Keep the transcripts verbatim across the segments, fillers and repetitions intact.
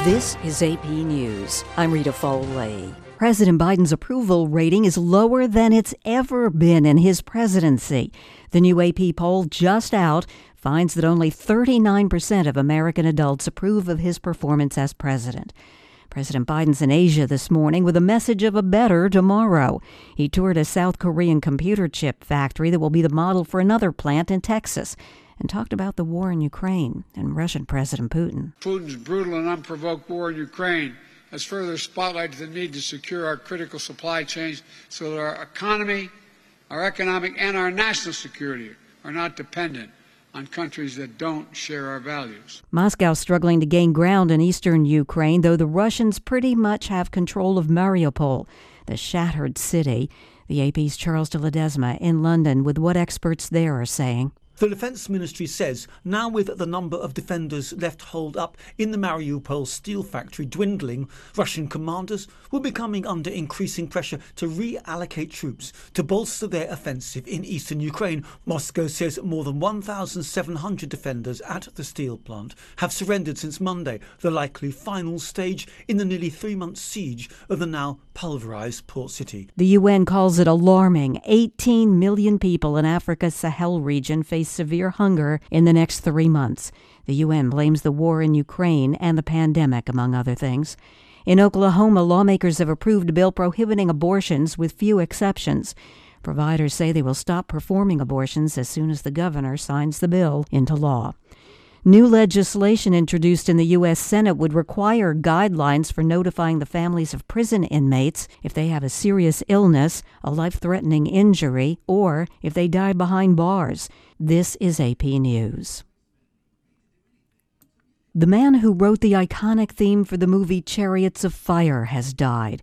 This is A P News. I'm Rita Foley. President Biden's approval rating is lower than it's ever been in his presidency. The new A P poll just out finds that only thirty-nine percent of American adults approve of his performance as president. President Biden's in Asia this morning with a message of a better tomorrow. He toured a South Korean computer chip factory that will be the model for another plant in Texas, and talked about the war in Ukraine and Russian President Putin. Putin's brutal and unprovoked war in Ukraine has further spotlighted the need to secure our critical supply chains so that our economy, our economic, and our national security are not dependent on countries that don't share our values. Moscow struggling to gain ground in eastern Ukraine, though the Russians pretty much have control of Mariupol, the shattered city. The A P's Charles de Ledesma in London with what experts there are saying. The Defence Ministry says now with the number of defenders left holed up in the Mariupol steel factory dwindling, Russian commanders will be coming under increasing pressure to reallocate troops to bolster their offensive in eastern Ukraine. Moscow says more than one thousand seven hundred defenders at the steel plant have surrendered since Monday, the likely final stage in the nearly three-month siege of the now pulverized port city. The U N calls it alarming. eighteen million people in Africa's Sahel region face severe hunger in the next three months. The U N blames the war in Ukraine and the pandemic, among other things. In Oklahoma, lawmakers have approved a bill prohibiting abortions with few exceptions. Providers say they will stop performing abortions as soon as the governor signs the bill into law. New legislation introduced in the U S Senate would require guidelines for notifying the families of prison inmates if they have a serious illness, a life-threatening injury, or if they die behind bars. This is A P News. The man who wrote the iconic theme for the movie Chariots of Fire has died.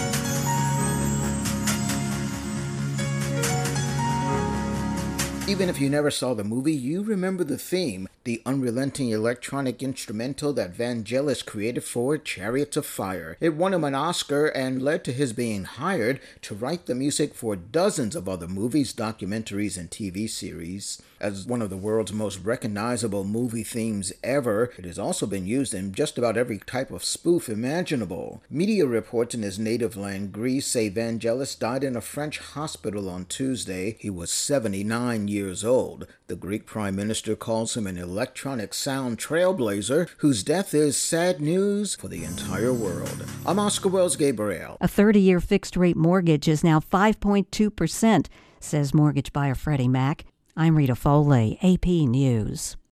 Even if you never saw the movie, you remember the theme, the unrelenting electronic instrumental that Vangelis created for Chariots of Fire. It won him an Oscar and led to his being hired to write the music for dozens of other movies, documentaries, and T V series. As one of the world's most recognizable movie themes ever, it has also been used in just about every type of spoof imaginable. Media reports in his native land, Greece, say Vangelis died in a French hospital on Tuesday. He was seventy-nine years old. The Greek Prime Minister calls him an electronic sound trailblazer whose death is sad news for the entire world. I'm Oscar Wells Gabriel. A thirty-year fixed-rate mortgage is now five point two percent, says mortgage buyer Freddie Mac. I'm Rita Foley, A P News.